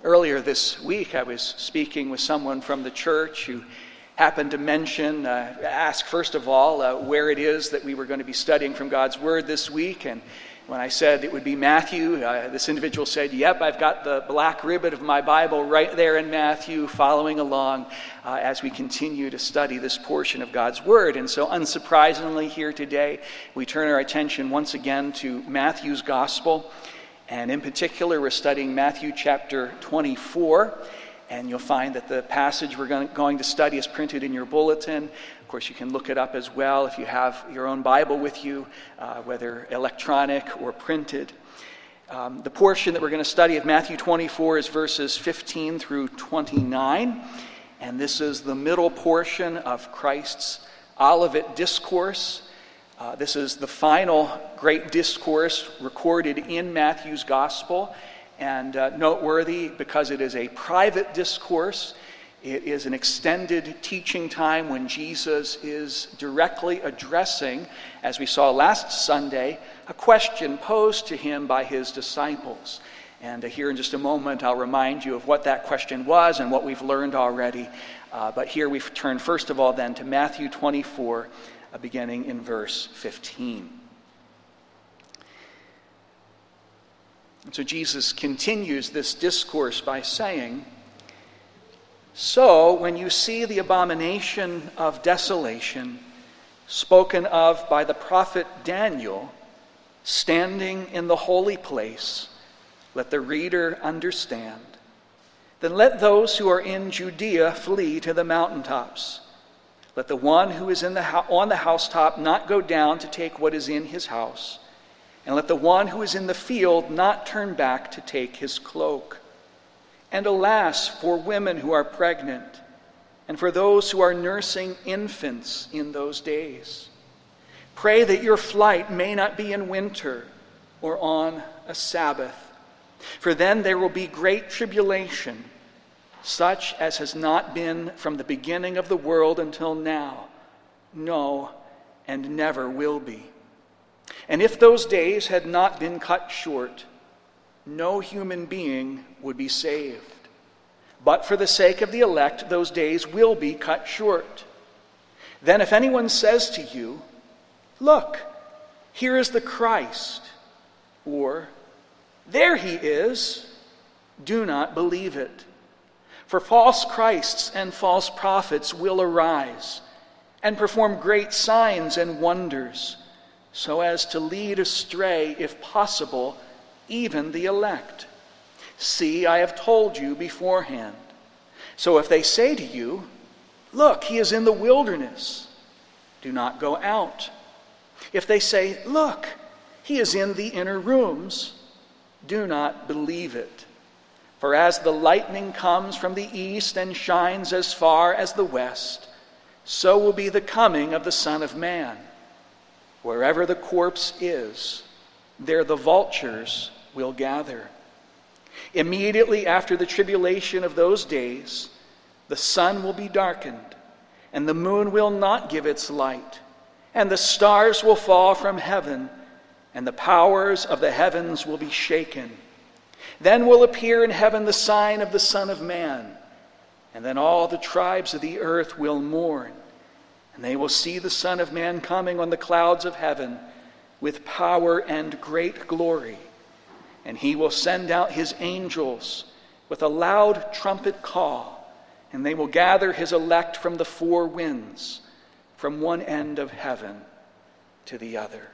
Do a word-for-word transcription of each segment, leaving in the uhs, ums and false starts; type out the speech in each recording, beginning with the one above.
Earlier this week, I was speaking with someone from the church who happened to mention, uh, ask first of all, uh, where it is that we were going to be studying from God's Word this week. And when I said it would be Matthew, uh, this individual said, yep, I've got the black ribbon of my Bible right there in Matthew, following along uh, as we continue to study this portion of God's Word. And so unsurprisingly here today, we turn our attention once again to Matthew's Gospel. And in particular, we're studying Matthew chapter twenty-four. And you'll find that the passage we're going to study is printed in your bulletin. Of course, you can look it up as well if you have your own Bible with you, uh, whether electronic or printed. Um, the portion that we're going to study of Matthew twenty-four is verses fifteen through twenty-nine. And this is the middle portion of Christ's Olivet Discourse. Uh, this is the final great discourse recorded in Matthew's Gospel. And uh, noteworthy because it is a private discourse. It is an extended teaching time when Jesus is directly addressing, as we saw last Sunday, a question posed to him by his disciples. And uh, here in just a moment, I'll remind you of what that question was and what we've learned already. Uh, but here we turn first of all then to Matthew twenty-four, uh, beginning in verse fifteen. And so Jesus continues this discourse by saying, "So when you see the abomination of desolation spoken of by the prophet Daniel standing in the holy place, let the reader understand. Then let those who are in Judea flee to the mountaintops. Let the one who is in the ho- on the housetop not go down to take what is in his house. And let the one who is in the field not turn back to take his cloak. And alas, for women who are pregnant, and for those who are nursing infants in those days. Pray that your flight may not be in winter or on a Sabbath. For then there will be great tribulation, such as has not been from the beginning of the world until now, no, and never will be. And if those days had not been cut short, no human being would be saved. But for the sake of the elect, those days will be cut short. Then if anyone says to you, 'Look, here is the Christ,' or 'There he is,' do not believe it. For false Christs and false prophets will arise and perform great signs and wonders, so as to lead astray, if possible, even the elect. See, I have told you beforehand. So if they say to you, 'Look, he is in the wilderness,' do not go out. If they say, 'Look, he is in the inner rooms,' do not believe it. For as the lightning comes from the east and shines as far as the west, so will be the coming of the Son of Man. Wherever the corpse is, there the vultures will gather. Immediately after the tribulation of those days, the sun will be darkened, and the moon will not give its light, and the stars will fall from heaven, and the powers of the heavens will be shaken. Then will appear in heaven the sign of the Son of Man, and then all the tribes of the earth will mourn. And they will see the Son of Man coming on the clouds of heaven with power and great glory. And he will send out his angels with a loud trumpet call, and they will gather his elect from the four winds, from one end of heaven to the other."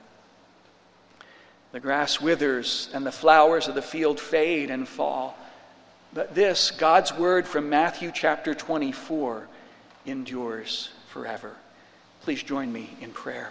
The grass withers and the flowers of the field fade and fall. But this, God's word from Matthew chapter twenty-four, endures forever. Please join me in prayer.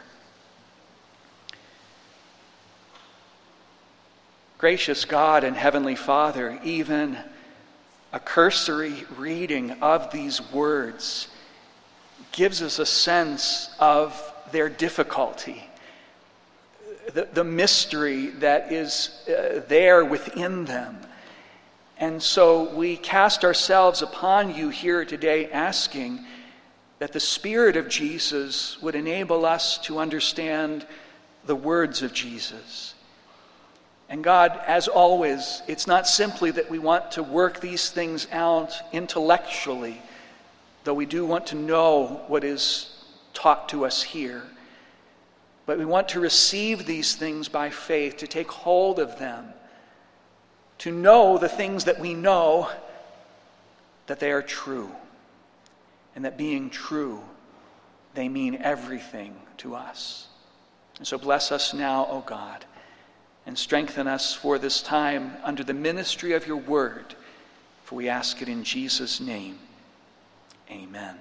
Gracious God and Heavenly Father, even a cursory reading of these words gives us a sense of their difficulty, the, the mystery that is uh, there within them. And so we cast ourselves upon you here today, asking that the Spirit of Jesus would enable us to understand the words of Jesus. And God, as always, it's not simply that we want to work these things out intellectually, though we do want to know what is taught to us here. But we want to receive these things by faith, to take hold of them, to know the things that we know, that they are true, and that being true, they mean everything to us. And so bless us now, O God, and strengthen us for this time under the ministry of your word, for we ask it in Jesus' name. Amen.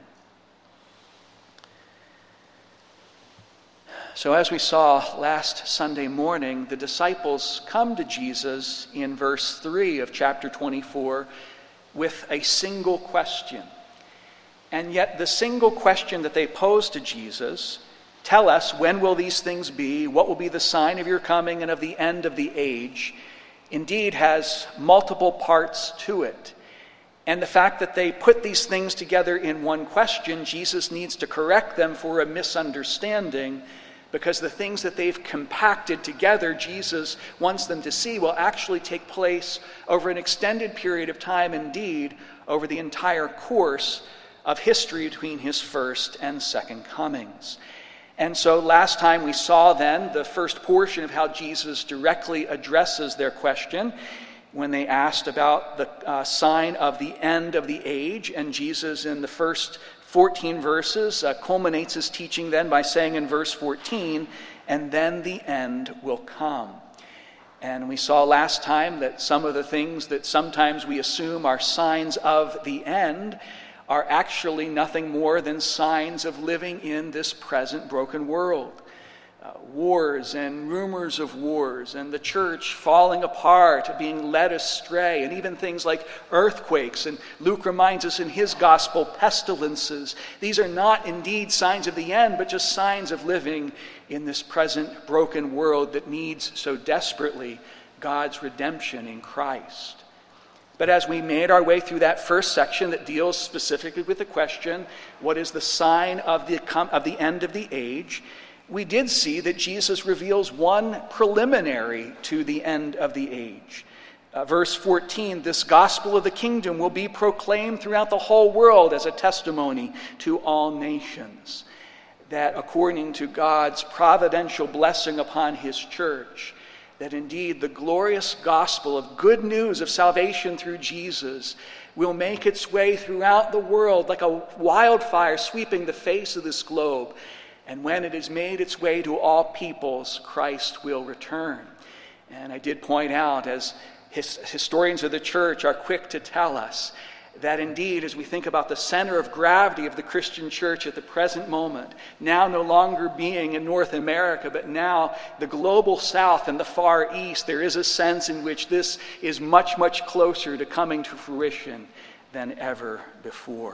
So as we saw last Sunday morning, the disciples come to Jesus in verse three of chapter twenty-four with a single question. And yet the single question that they pose to Jesus, tell us, when will these things be? What will be the sign of your coming and of the end of the age? Indeed has multiple parts to it. And the fact that they put these things together in one question, Jesus needs to correct them for a misunderstanding, because the things that they've compacted together, Jesus wants them to see, will actually take place over an extended period of time, indeed, over the entire course of history between his first and second comings. And so last time we saw then the first portion of how Jesus directly addresses their question when they asked about the uh, sign of the end of the age. And Jesus in the first fourteen verses uh, culminates his teaching then by saying in verse fourteen, and then the end will come. And we saw last time that some of the things that sometimes we assume are signs of the end are actually nothing more than signs of living in this present broken world. Uh, wars and rumors of wars, and the church falling apart, being led astray, and even things like earthquakes, and Luke reminds us in his gospel, pestilences. These are not indeed signs of the end, but just signs of living in this present broken world that needs so desperately God's redemption in Christ. But as we made our way through that first section that deals specifically with the question, what is the sign of the, of the end of the age, we did see that Jesus reveals one preliminary to the end of the age. Uh, verse fourteen, this gospel of the kingdom will be proclaimed throughout the whole world as a testimony to all nations. That according to God's providential blessing upon his church, that indeed the glorious gospel of good news of salvation through Jesus will make its way throughout the world like a wildfire sweeping the face of this globe. And when it has made its way to all peoples, Christ will return. And I did point out, as his, historians of the church are quick to tell us, that indeed, as we think about the center of gravity of the Christian church at the present moment, now no longer being in North America, but now the global south and the far east, there is a sense in which this is much, much closer to coming to fruition than ever before.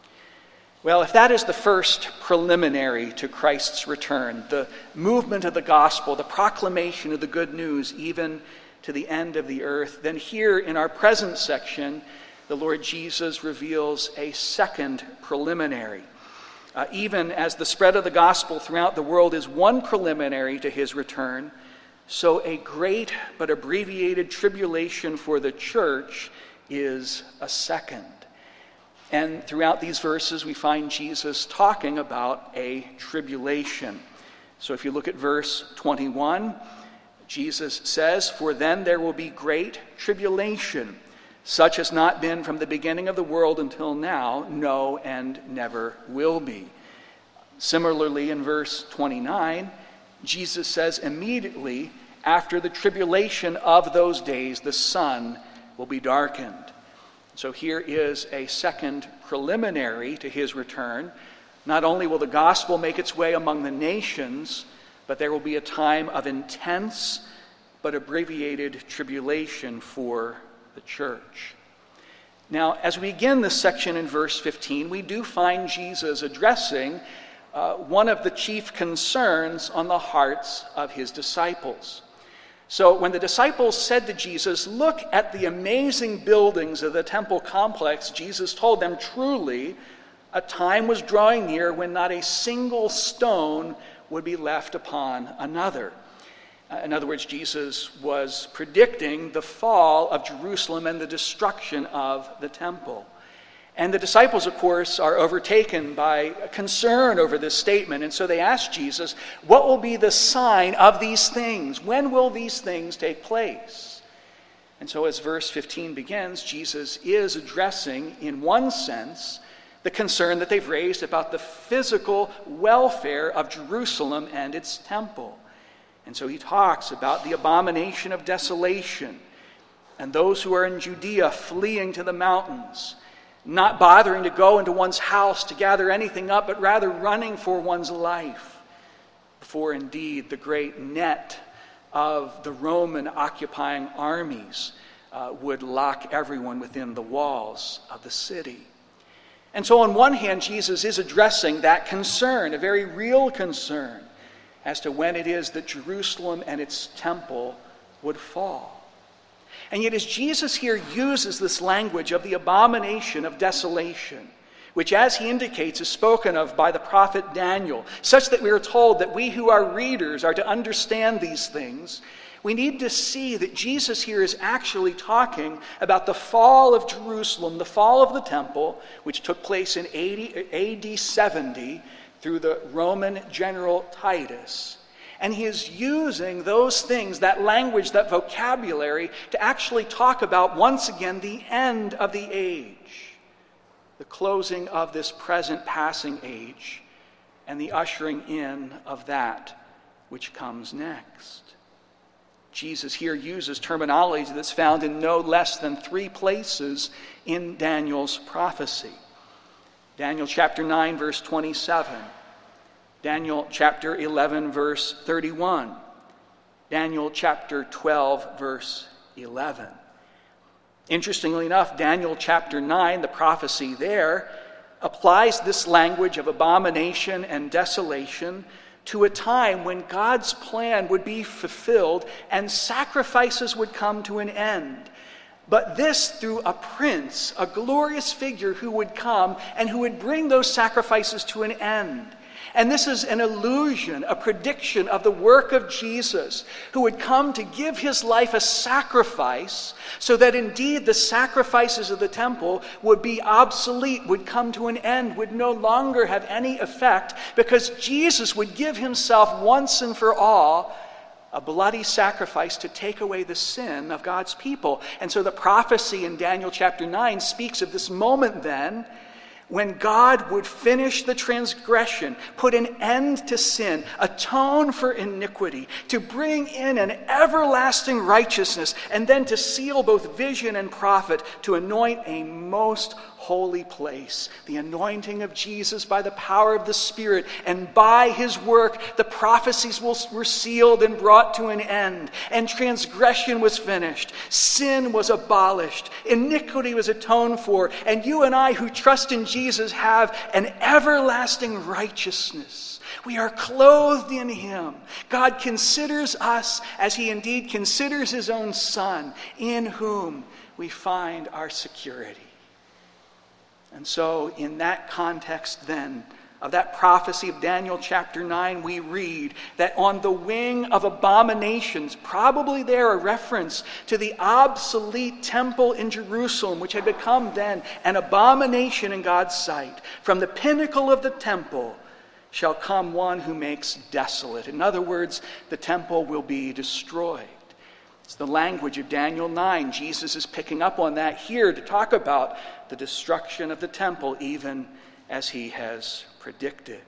Well, if that is the first preliminary to Christ's return, the movement of the gospel, the proclamation of the good news, even to the end of the earth, then here in our present section, the Lord Jesus reveals a second preliminary. Uh, even as the spread of the gospel throughout the world is one preliminary to his return, so a great but abbreviated tribulation for the church is a second. And throughout these verses, we find Jesus talking about a tribulation. So if you look at verse twenty-one, Jesus says, "For then there will be great tribulation, such has not been from the beginning of the world until now, no, and never will be." Similarly, in verse twenty-nine, Jesus says, immediately after the tribulation of those days, the sun will be darkened. So here is a second preliminary to his return. Not only will the gospel make its way among the nations, but there will be a time of intense but abbreviated tribulation for the church. Now, as we begin this section in verse fifteen, we do find Jesus addressing uh, one of the chief concerns on the hearts of his disciples. So when the disciples said to Jesus, "Look at the amazing buildings of the temple complex," Jesus told them, "Truly, a time was drawing near when not a single stone would be left upon another." In other words, Jesus was predicting the fall of Jerusalem and the destruction of the temple. And the disciples, of course, are overtaken by concern over this statement. And so they ask Jesus, what will be the sign of these things? When will these things take place? And so as verse fifteen begins, Jesus is addressing, in one sense, the concern that they've raised about the physical welfare of Jerusalem and its temple. And so he talks about the abomination of desolation and those who are in Judea fleeing to the mountains, not bothering to go into one's house to gather anything up, but rather running for one's life before indeed the great net of the Roman occupying armies uh, would lock everyone within the walls of the city. And so on one hand, Jesus is addressing that concern, a very real concern, as to when it is that Jerusalem and its temple would fall. And yet as Jesus here uses this language of the abomination of desolation, which as he indicates is spoken of by the prophet Daniel, such that we are told that we who are readers are to understand these things, we need to see that Jesus here is actually talking about the fall of Jerusalem, the fall of the temple, which took place in A D seventy, through the Roman general Titus. And he is using those things, that language, that vocabulary, to actually talk about, once again, the end of the age, the closing of this present passing age, and the ushering in of that which comes next. Jesus here uses terminology that's found in no less than three places in Daniel's prophecy. Daniel chapter nine, verse twenty-seven. Daniel chapter eleven, verse thirty-one. Daniel chapter twelve, verse eleven. Interestingly enough, Daniel chapter nine, the prophecy there, applies this language of abomination and desolation to a time when God's plan would be fulfilled and sacrifices would come to an end. But this through a prince, a glorious figure who would come and who would bring those sacrifices to an end. And this is an illusion, a prediction of the work of Jesus, who would come to give his life a sacrifice so that indeed the sacrifices of the temple would be obsolete, would come to an end, would no longer have any effect, because Jesus would give himself once and for all a bloody sacrifice to take away the sin of God's people. And so the prophecy in Daniel chapter nine speaks of this moment then when God would finish the transgression, put an end to sin, atone for iniquity, to bring in an everlasting righteousness, and then to seal both vision and prophet, to anoint a most holy place, the anointing of Jesus by the power of the Spirit, and by his work the prophecies were sealed and brought to an end, and transgression was finished, sin was abolished, iniquity was atoned for, and you and I who trust in Jesus have an everlasting righteousness. We are clothed in him. God considers us as he indeed considers his own Son, in whom we find our security. And so in that context then, of that prophecy of Daniel chapter nine, we read that on the wing of abominations, probably there a reference to the obsolete temple in Jerusalem, which had become then an abomination in God's sight, from the pinnacle of the temple shall come one who makes desolate. In other words, the temple will be destroyed. It's the language of Daniel nine. Jesus is picking up on that here to talk about the destruction of the temple, even as he has predicted.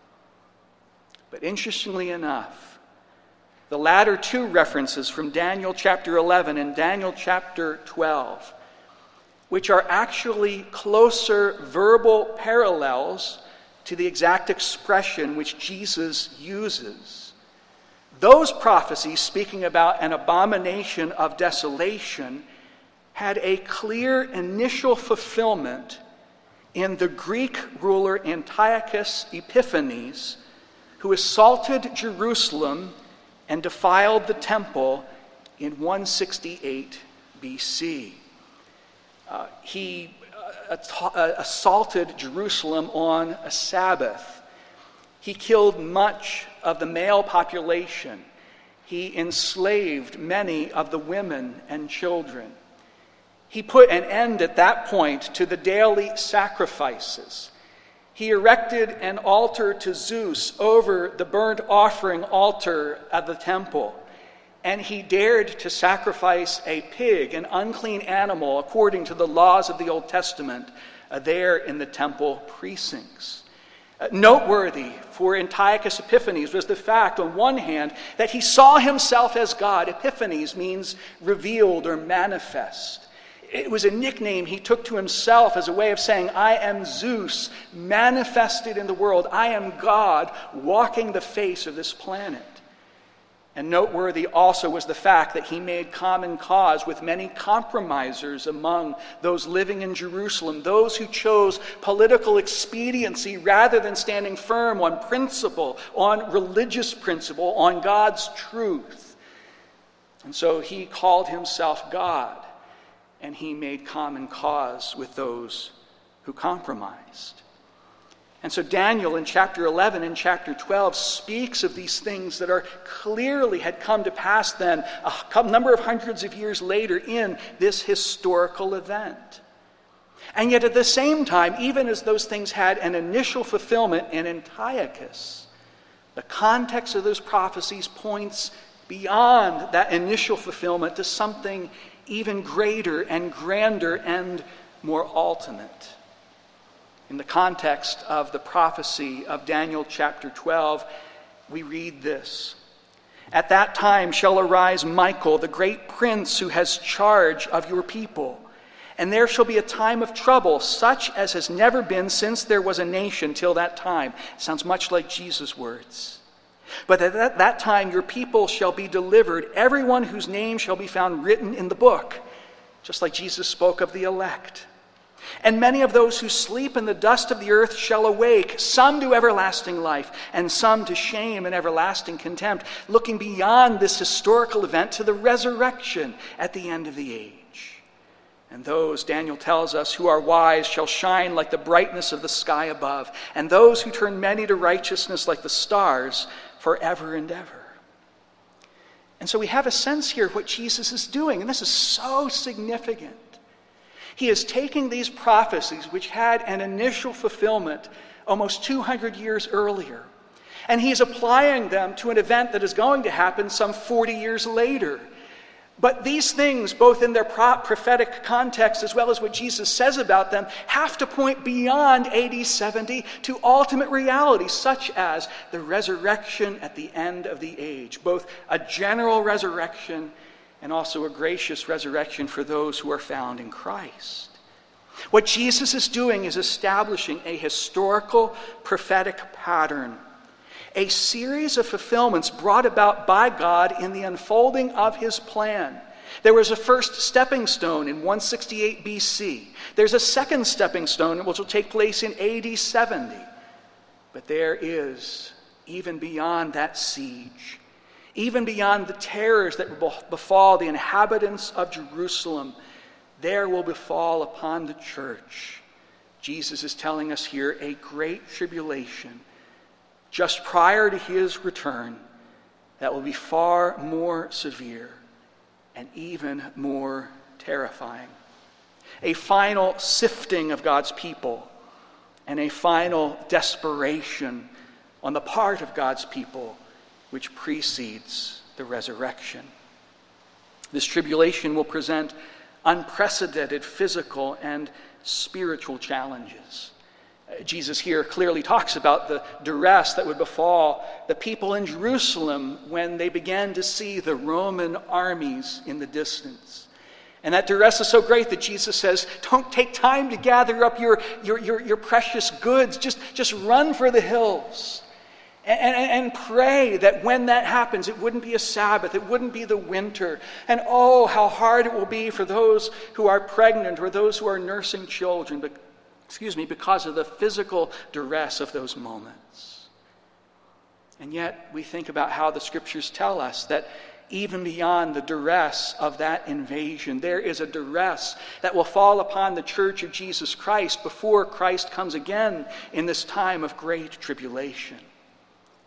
But interestingly enough, the latter two references from Daniel chapter eleven and Daniel chapter twelve, which are actually closer verbal parallels to the exact expression which Jesus uses, those prophecies, speaking about an abomination of desolation, had a clear initial fulfillment in the Greek ruler Antiochus Epiphanes, who assaulted Jerusalem and defiled the temple in one sixty-eight B C. Uh, he uh, uh, assaulted Jerusalem on a Sabbath. He killed much of the male population. he enslaved many of the women and children. He put an end at that point to the daily sacrifices. He erected an altar to Zeus over the burnt offering altar at the temple. And he dared to sacrifice a pig, an unclean animal, according to the laws of the Old Testament, uh, there in the temple precincts. Uh, noteworthy for Antiochus Epiphanes was the fact, on one hand, that he saw himself as God. Epiphanes means revealed or manifest. It was a nickname he took to himself as a way of saying, I am Zeus, manifested in the world. I am God, walking the face of this planet. And noteworthy also was the fact that he made common cause with many compromisers among those living in Jerusalem, those who chose political expediency rather than standing firm on principle, on religious principle, on God's truth. And so he called himself God, and he made common cause with those who compromised. And so Daniel in chapter eleven and chapter twelve speaks of these things that are clearly had come to pass then a number of hundreds of years later in this historical event. And yet at the same time, even as those things had an initial fulfillment in Antiochus, the context of those prophecies points beyond that initial fulfillment to something even greater and grander and more ultimate. In the context of the prophecy of Daniel chapter twelve, we read this. At that time shall arise Michael, the great prince who has charge of your people. And there shall be a time of trouble, such as has never been since there was a nation till that time. It sounds much like Jesus' words. But at that, that time your people shall be delivered, everyone whose name shall be found written in the book, just like Jesus spoke of the elect. And many of those who sleep in the dust of the earth shall awake, some to everlasting life, and some to shame and everlasting contempt, looking beyond this historical event to the resurrection at the end of the age. And those, Daniel tells us, who are wise shall shine like the brightness of the sky above, and those who turn many to righteousness like the stars forever and ever. And so we have a sense here of what Jesus is doing, and this is so significant. He is taking these prophecies, which had an initial fulfillment almost two hundred years earlier, and he is applying them to an event that is going to happen some forty years later. But these things, both in their prophetic context as well as what Jesus says about them, have to point beyond A D seventy to ultimate realities, such as the resurrection at the end of the age, both a general resurrection and also a gracious resurrection for those who are found in Christ. What Jesus is doing is establishing a historical prophetic pattern, a series of fulfillments brought about by God in the unfolding of his plan. There was a first stepping stone in one sixty-eight B C. There's a second stepping stone which will take place in A D seventy. But there is, even beyond that siege, even beyond the terrors that will befall the inhabitants of Jerusalem, there will befall upon the church, Jesus is telling us here, a great tribulation just prior to his return that will be far more severe and even more terrifying. A final sifting of God's people and a final desperation on the part of God's people which precedes the resurrection. This tribulation will present unprecedented physical and spiritual challenges. Jesus here clearly talks about the duress that would befall the people in Jerusalem when they began to see the Roman armies in the distance. And that duress is so great that Jesus says, don't take time to gather up your, your, your, your precious goods. Just, just run for the hills. And, and, and pray that when that happens, it wouldn't be a Sabbath, it wouldn't be the winter. And oh, how hard it will be for those who are pregnant or those who are nursing children, but, excuse me, because of the physical duress of those moments. And yet, we think about how the scriptures tell us that even beyond the duress of that invasion, there is a duress that will fall upon the church of Jesus Christ before Christ comes again in this time of great tribulation.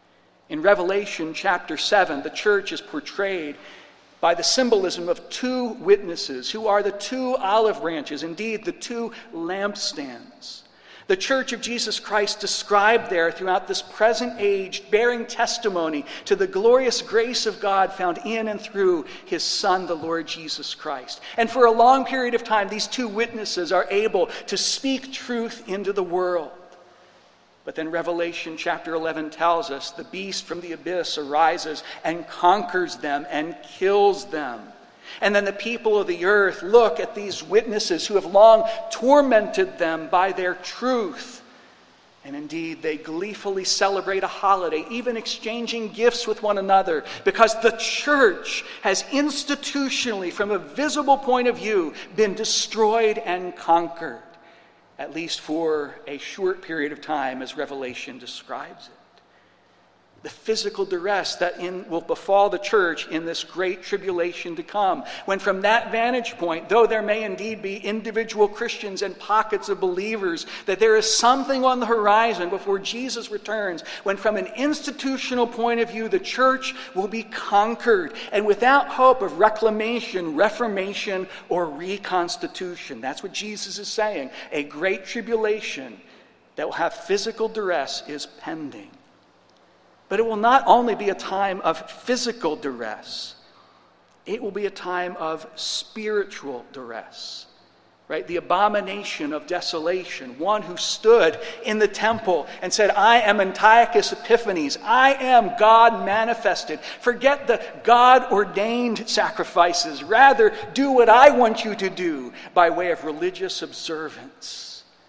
In Revelation chapter seven, the church is portrayed by the symbolism of two witnesses, who are the two olive branches, indeed the two lampstands. The church of Jesus Christ described there throughout this present age, bearing testimony to the glorious grace of God found in and through his Son, the Lord Jesus Christ. And for a long period of time, these two witnesses are able to speak truth into the world. But then Revelation chapter eleven tells us the beast from the abyss arises and conquers them and kills them. And then the people of the earth look at these witnesses who have long tormented them by their truth. And indeed, they gleefully celebrate a holiday, even exchanging gifts with one another, because the church has institutionally, from a visible point of view, been destroyed and conquered, at least for a short period of time, as Revelation describes it. The physical duress that in, will befall the church in this great tribulation to come. When from that vantage point, though there may indeed be individual Christians and pockets of believers, that there is something on the horizon before Jesus returns, when from an institutional point of view, the church will be conquered and without hope of reclamation, reformation, or reconstitution. That's what Jesus is saying. A great tribulation that will have physical duress is pending. But it will not only be a time of physical duress, it will be a time of spiritual duress. Right? The abomination of desolation, one who stood in the temple and said, I am Antiochus Epiphanes, I am God manifested. Forget the God-ordained sacrifices. Rather, do what I want you to do by way of religious observance.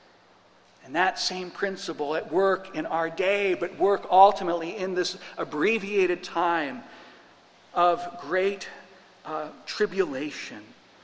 And that same principle at work in our day, but work ultimately in this abbreviated time of great uh, tribulation,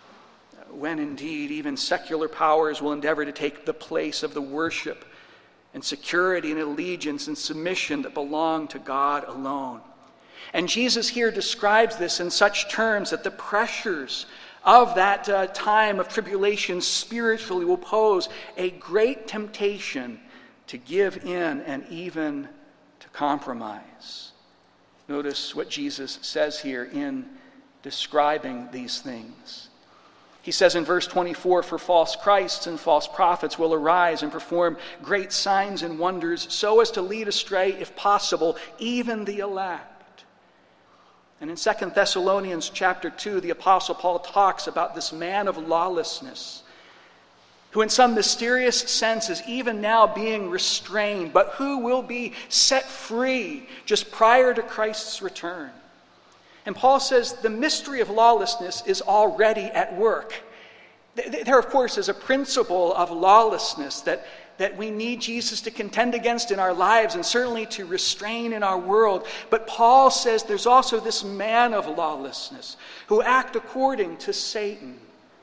when indeed even secular powers will endeavor to take the place of the worship and security and allegiance and submission that belong to God alone. And Jesus here describes this in such terms that the pressures of that uh, time of tribulation spiritually will pose a great temptation to give in and even to compromise. Notice what Jesus says here in describing these things. He says in verse twenty-four, for false Christs and false prophets will arise and perform great signs and wonders so as to lead astray, if possible, even the elect. And in Second Thessalonians chapter two, the Apostle Paul talks about this man of lawlessness, who in some mysterious sense is even now being restrained, but who will be set free just prior to Christ's return. And Paul says the mystery of lawlessness is already at work. There, of course, is a principle of lawlessness that that we need Jesus to contend against in our lives and certainly to restrain in our world. But Paul says there's also this man of lawlessness who act according to Satan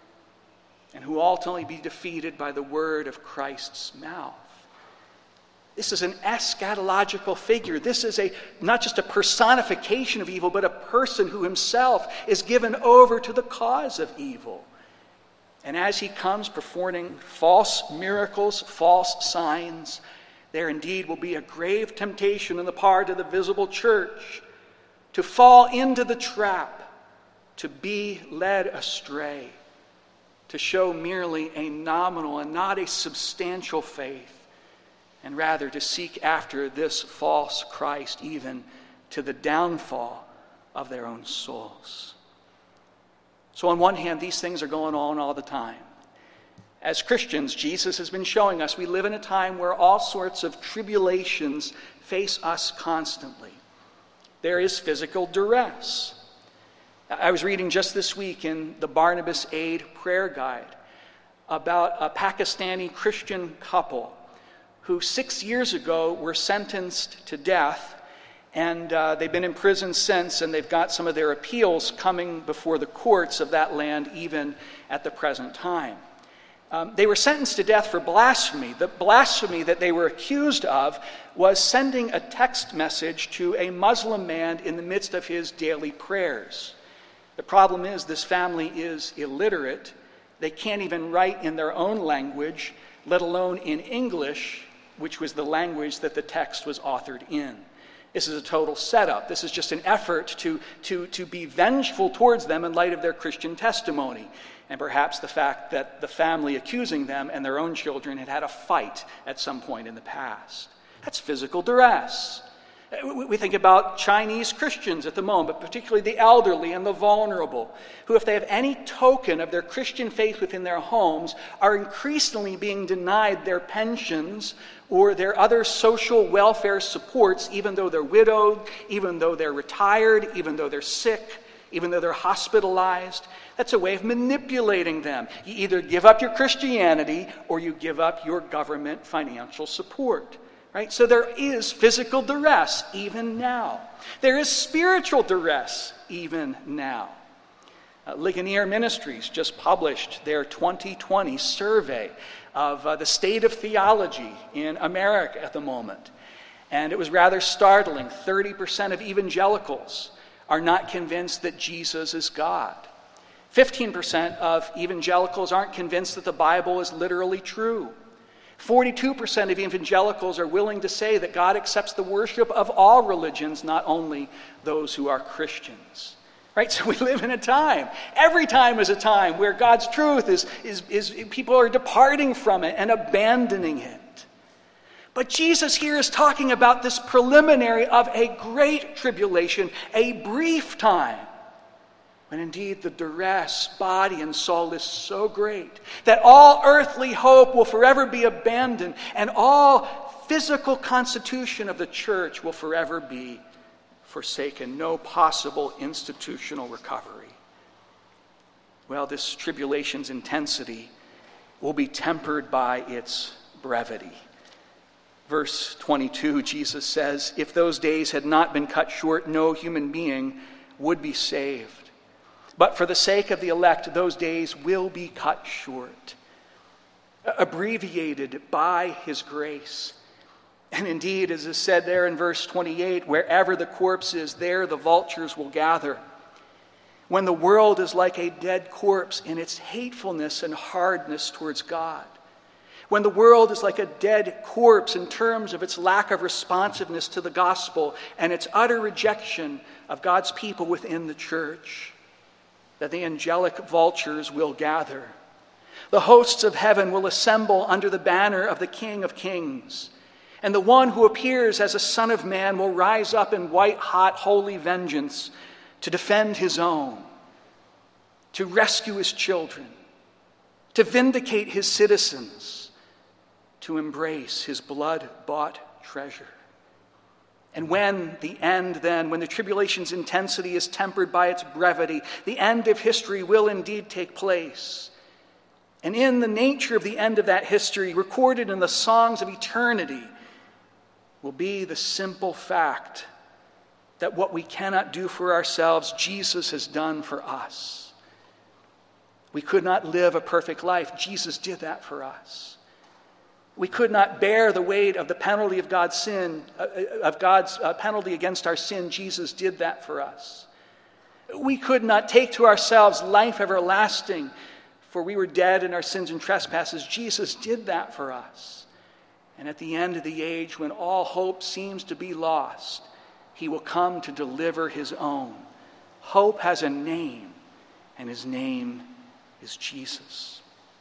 and who ultimately be defeated by the word of Christ's mouth. This is an eschatological figure. This is a not just a personification of evil, but a person who himself is given over to the cause of evil. And as he comes performing false miracles, false signs, there indeed will be a grave temptation on the part of the visible church to fall into the trap, to be led astray, to show merely a nominal and not a substantial faith, and rather to seek after this false Christ even to the downfall of their own souls. So on one hand, these things are going on all the time. As Christians, Jesus has been showing us we live in a time where all sorts of tribulations face us constantly. There is physical duress. I was reading just this week in the Barnabas Aid Prayer Guide about a Pakistani Christian couple who six years ago were sentenced to death. And uh, they've been in prison since, and they've got some of their appeals coming before the courts of that land even at the present time. Um, they were sentenced to death for blasphemy. The blasphemy that they were accused of was sending a text message to a Muslim man in the midst of his daily prayers. The problem is this family is illiterate. They can't even write in their own language, let alone in English, which was the language that the text was authored in. This is a total setup. This is just an effort to, to, to be vengeful towards them in light of their Christian testimony, and perhaps the fact that the family accusing them and their own children had had a fight at some point in the past. That's physical duress. We think about Chinese Christians at the moment, particularly the elderly and the vulnerable, who, if they have any token of their Christian faith within their homes, are increasingly being denied their pensions or their other social welfare supports, even though they're widowed, even though they're retired, even though they're sick, even though they're hospitalized. That's a way of manipulating them. You either give up your Christianity or you give up your government financial support. Right? So there is physical duress even now. There is spiritual duress even now. Uh, Ligonier Ministries just published their twenty twenty survey of uh, the state of theology in America at the moment. And it was rather startling. thirty percent of evangelicals are not convinced that Jesus is God. fifteen percent of evangelicals aren't convinced that the Bible is literally true. forty-two percent of evangelicals are willing to say that God accepts the worship of all religions, not only those who are Christians. Right? So we live in a time. Every time is a time where God's truth is, is, is people are departing from it and abandoning it. But Jesus here is talking about this preliminary of a great tribulation, a brief time, when indeed the duress, body and soul, is so great that all earthly hope will forever be abandoned and all physical constitution of the church will forever be forsaken. No possible institutional recovery. Well, this tribulation's intensity will be tempered by its brevity. Verse twenty-two, Jesus says, "If those days had not been cut short, no human being would be saved. But for the sake of the elect, those days will be cut short," abbreviated by his grace. And indeed, as is said there in verse twenty-eight, wherever the corpse is, there the vultures will gather. When the world is like a dead corpse in its hatefulness and hardness towards God, when the world is like a dead corpse in terms of its lack of responsiveness to the gospel and its utter rejection of God's people within the church, that the angelic vultures will gather. The hosts of heaven will assemble under the banner of the King of Kings. And the one who appears as a Son of Man will rise up in white-hot holy vengeance to defend his own, to rescue his children, to vindicate his citizens, to embrace his blood-bought treasure. And when the end then, when the tribulation's intensity is tempered by its brevity, the end of history will indeed take place. And in the nature of the end of that history, recorded in the songs of eternity, will be the simple fact that what we cannot do for ourselves, Jesus has done for us. We could not live a perfect life. Jesus did that for us. We could not bear the weight of the penalty of God's sin, uh, of God's uh, penalty against our sin. Jesus did that for us. We could not take to ourselves life everlasting, for we were dead in our sins and trespasses. Jesus did that for us. And at the end of the age, when all hope seems to be lost, he will come to deliver his own. Hope has a name, and his name is Jesus.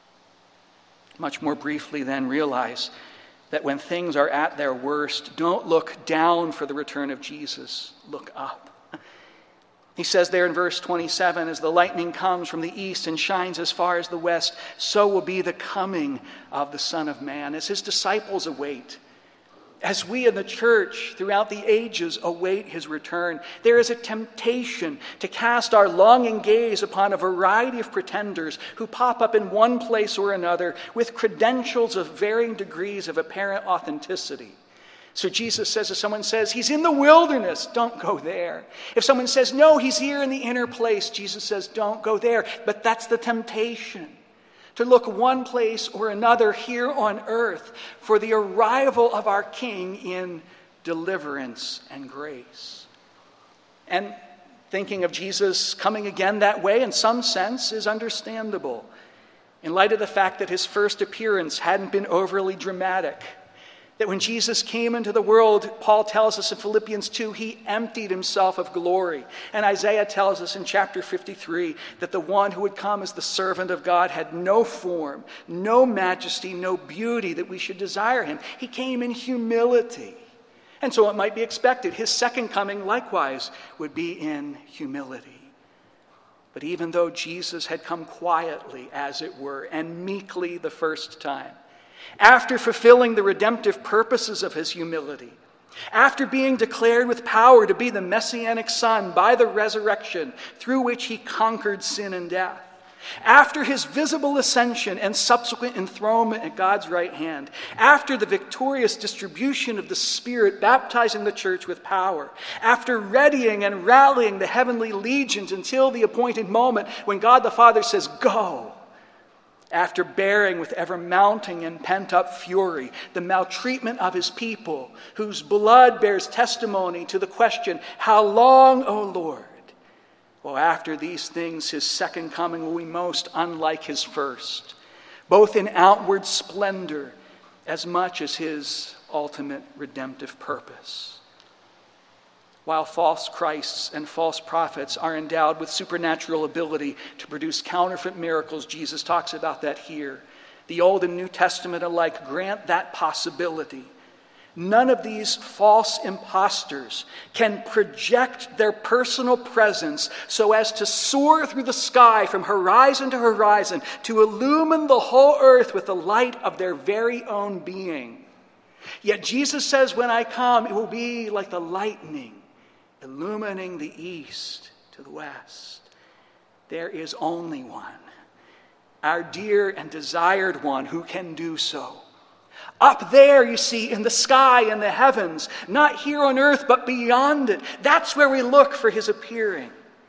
Much more briefly, then, realize that when things are at their worst, don't look down for the return of Jesus. Look up. He says there in verse twenty-seven, "As the lightning comes from the east and shines as far as the west, so will be the coming of the Son of Man." As his disciples await, as we in the church throughout the ages await his return, there is a temptation to cast our longing gaze upon a variety of pretenders who pop up in one place or another with credentials of varying degrees of apparent authenticity. So Jesus says, if someone says, he's in the wilderness, don't go there. If someone says, no, he's here in the inner place, Jesus says, don't go there. But that's the temptation, to look one place or another here on earth for the arrival of our King in deliverance and grace. And thinking of Jesus coming again that way, in some sense, is understandable, in light of the fact that his first appearance hadn't been overly dramatic. That when Jesus came into the world, Paul tells us in Philippians two, he emptied himself of glory. And Isaiah tells us in chapter fifty-three that the one who would come as the servant of God had no form, no majesty, no beauty that we should desire him. He came in humility. And so it might be expected his second coming likewise would be in humility. But even though Jesus had come quietly, as it were, and meekly the first time, after fulfilling the redemptive purposes of his humility, after being declared with power to be the Messianic Son by the resurrection through which he conquered sin and death, after his visible ascension and subsequent enthronement at God's right hand, after the victorious distribution of the Spirit baptizing the church with power, after readying and rallying the heavenly legions until the appointed moment when God the Father says, "Go," after bearing with ever-mounting and pent-up fury the maltreatment of his people, whose blood bears testimony to the question, "How long, O Lord?" Well, after these things, his second coming will be most unlike his first, both in outward splendor as much as his ultimate redemptive purpose. While false Christs and false prophets are endowed with supernatural ability to produce counterfeit miracles, Jesus talks about that here. The Old and New Testament alike grant that possibility. None of these false impostors can project their personal presence so as to soar through the sky from horizon to horizon to illumine the whole earth with the light of their very own being. Yet Jesus says, when I come, it will be like the lightning illumining the east to the west. There is only one, our dear and desired one, who can do so. Up there, you see, in the sky, in the heavens, not here on earth, but beyond it. That's where we look for his appearing.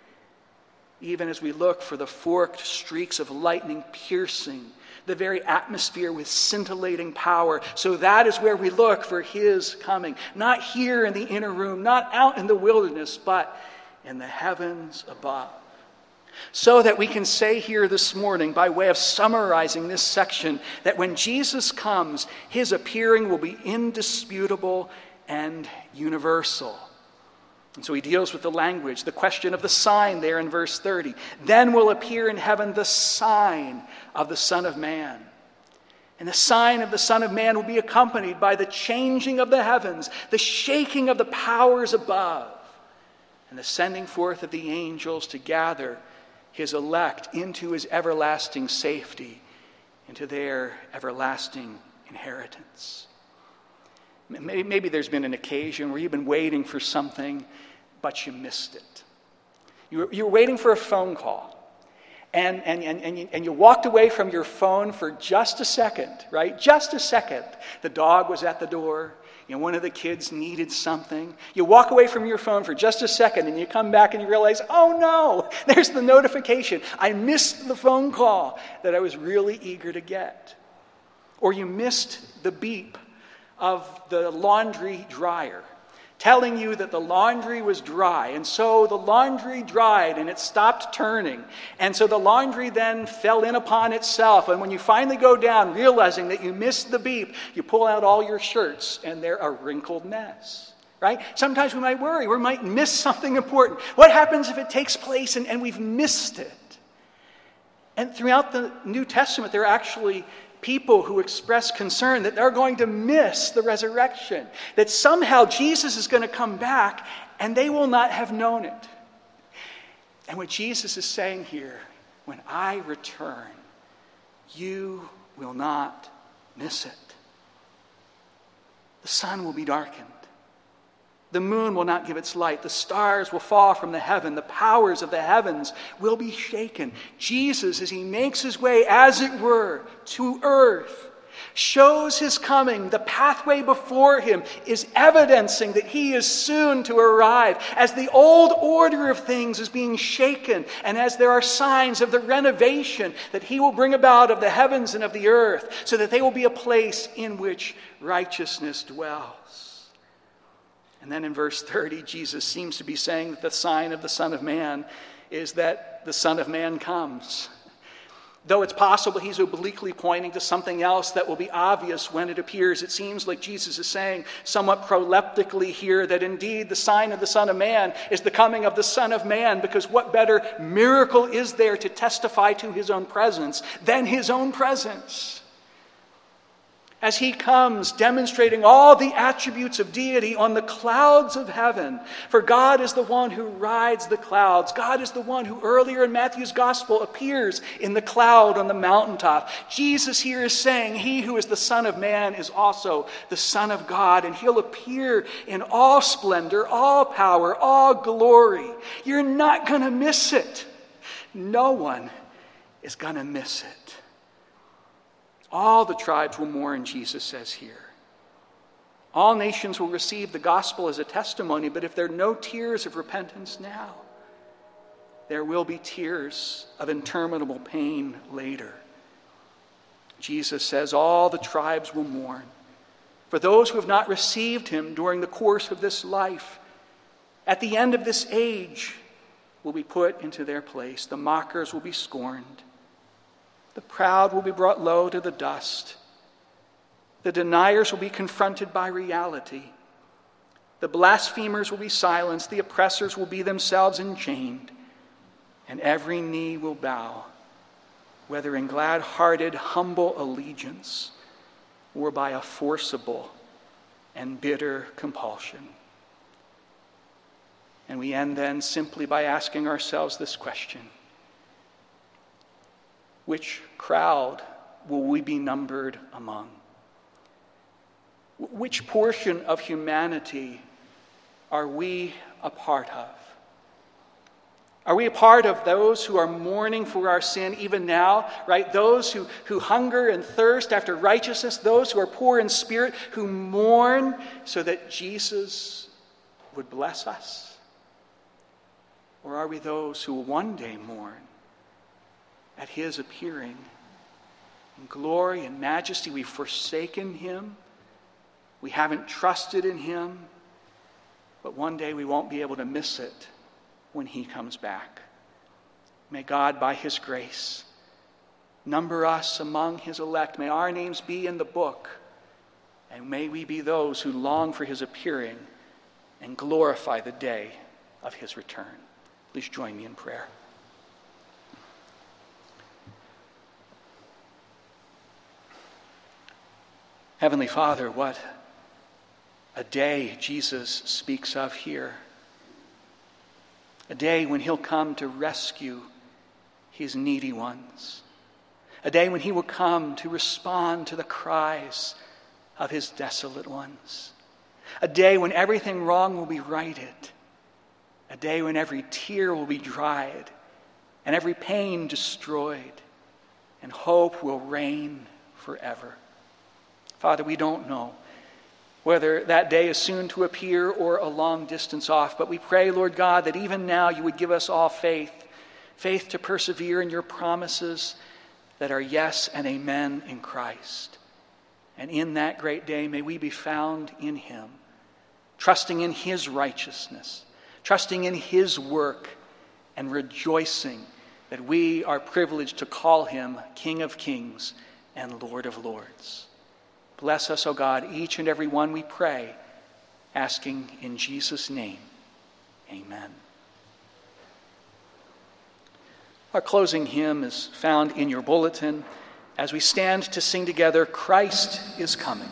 Even as we look for the forked streaks of lightning piercing the very atmosphere with scintillating power. So that is where we look for his coming. Not here in the inner room, not out in the wilderness, but in the heavens above. So that we can say here this morning, by way of summarizing this section, that when Jesus comes, his appearing will be indisputable and universal. And so he deals with the language, the question of the sign there in verse thirty. Then will appear in heaven the sign of the Son of Man. And the sign of the Son of Man will be accompanied by the changing of the heavens, the shaking of the powers above, and the sending forth of the angels to gather his elect into his everlasting safety, into their everlasting inheritance. Maybe, maybe there's been an occasion where you've been waiting for something, but you missed it. You were, you were waiting for a phone call, and, and, and, and, you, and you walked away from your phone for just a second, right? Just a second. The dog was at the door. You know, one of the kids needed something. You walk away from your phone for just a second, and you come back and you realize, oh no, there's the notification. I missed the phone call that I was really eager to get. Or you missed the beep of the laundry dryer telling you that the laundry was dry. And so the laundry dried and it stopped turning. And so the laundry then fell in upon itself. And when you finally go down, realizing that you missed the beep, you pull out all your shirts and they're a wrinkled mess. Right? Sometimes we might worry. We might miss something important. What happens if it takes place and, and we've missed it? And throughout the New Testament, there are actually people who express concern that they're going to miss the resurrection, that somehow Jesus is going to come back and they will not have known it. And what Jesus is saying here, when I return, you will not miss it. The sun will be darkened. The moon will not give its light. The stars will fall from the heaven. The powers of the heavens will be shaken. Jesus, as he makes his way, as it were, to earth, shows his coming. The pathway before him is evidencing that he is soon to arrive. As the old order of things is being shaken, and as there are signs of the renovation that he will bring about of the heavens and of the earth, so that they will be a place in which righteousness dwells. And then in verse thirty, Jesus seems to be saying that the sign of the Son of Man is that the Son of Man comes. Though it's possible he's obliquely pointing to something else that will be obvious when it appears, it seems like Jesus is saying somewhat proleptically here that indeed the sign of the Son of Man is the coming of the Son of Man, because what better miracle is there to testify to his own presence than his own presence? As he comes, demonstrating all the attributes of deity on the clouds of heaven. For God is the one who rides the clouds. God is the one who earlier in Matthew's gospel appears in the cloud on the mountaintop. Jesus here is saying he who is the Son of Man is also the Son of God, and he'll appear in all splendor, all power, all glory. You're not going to miss it. No one is going to miss it. All the tribes will mourn, Jesus says here. All nations will receive the gospel as a testimony, but if there are no tears of repentance now, there will be tears of interminable pain later. Jesus says all the tribes will mourn. For those who have not received him during the course of this life, at the end of this age, will be put into their place. The mockers will be scorned. The proud will be brought low to the dust. The deniers will be confronted by reality. The blasphemers will be silenced. The oppressors will be themselves enchained. And every knee will bow, whether in glad-hearted, humble allegiance or by a forcible and bitter compulsion. And we end then simply by asking ourselves this question: which crowd will we be numbered among? Which portion of humanity are we a part of? Are we a part of those who are mourning for our sin even now, right? Those who, who hunger and thirst after righteousness, those who are poor in spirit, who mourn so that Jesus would bless us? Or are we those who will one day mourn at his appearing in glory and majesty? We've forsaken him. We haven't trusted in him. But one day we won't be able to miss it when he comes back. May God, by his grace, number us among his elect. May our names be in the book. And may we be those who long for his appearing and glorify the day of his return. Please join me in prayer. Heavenly Father, what a day Jesus speaks of here. A day when he'll come to rescue his needy ones. A day when he will come to respond to the cries of his desolate ones. A day when everything wrong will be righted. A day when every tear will be dried and every pain destroyed, and hope will reign forever. Father, we don't know whether that day is soon to appear or a long distance off, but we pray, Lord God, that even now you would give us all faith, faith to persevere in your promises that are yes and amen in Christ. And in that great day, may we be found in him, trusting in his righteousness, trusting in his work, and rejoicing that we are privileged to call him King of Kings and Lord of Lords. Bless us, O God, each and every one, we pray, asking in Jesus' name, amen. Our closing hymn is found in your bulletin as we stand to sing together, Christ is Coming.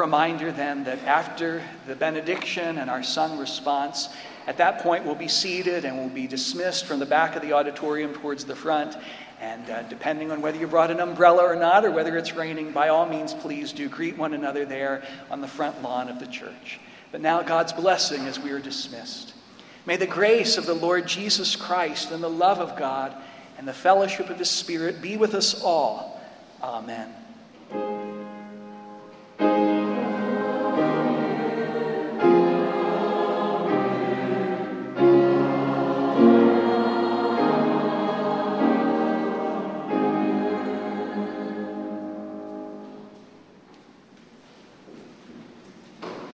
reminder then that after the benediction and our sung response, at that point we'll be seated and we'll be dismissed from the back of the auditorium towards the front. And uh, depending on whether you brought an umbrella or not, or whether it's raining, by all means, please do greet one another there on the front lawn of the church. But now God's blessing as we are dismissed. May the grace of the Lord Jesus Christ and the love of God and the fellowship of his Spirit be with us all. Amen.